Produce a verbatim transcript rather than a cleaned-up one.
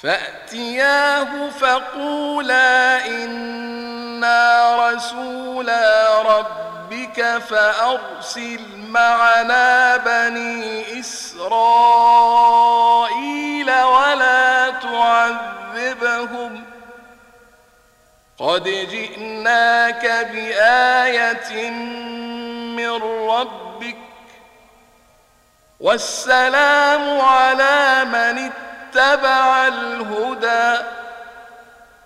فأتياه فقولا إنا رسولا ربك فأرسل معنا بني إسرائيل ولا تعذبهم قد جئناك بآية من ربك والسلام على من اتبع الهدى